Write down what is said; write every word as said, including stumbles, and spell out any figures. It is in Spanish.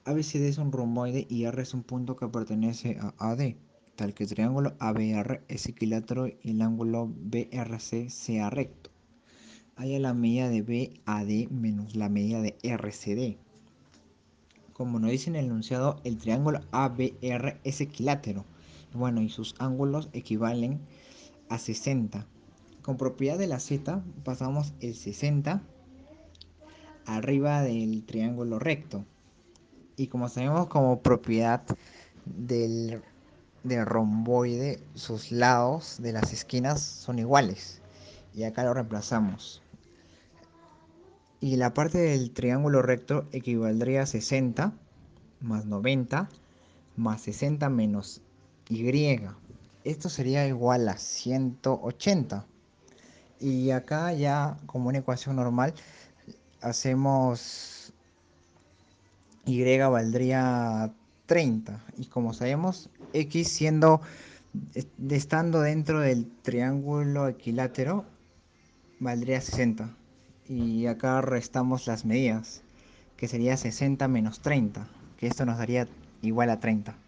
A B C D es un romboide y R es un punto que pertenece a A D, tal que el triángulo A B R es equilátero y el ángulo B R C sea recto. Haya la medida de B A D menos la medida de R C D. Como nos dice en el enunciado, el triángulo A B R es equilátero. Bueno, y sus ángulos equivalen a sesenta. Con propiedad de la Z pasamos el sesenta arriba del triángulo recto. Y como sabemos, como propiedad del, del romboide, sus lados de las esquinas son iguales. Y acá lo reemplazamos. Y la parte del triángulo recto equivaldría a sesenta más noventa más sesenta menos Y. Esto sería igual a ciento ochenta. Y acá ya como una ecuación normal hacemos Y valdría treinta. Y como sabemos, X siendo estando dentro del triángulo equilátero valdría sesenta. Y acá restamos las medidas, que sería sesenta menos treinta, que esto nos daría igual a treinta.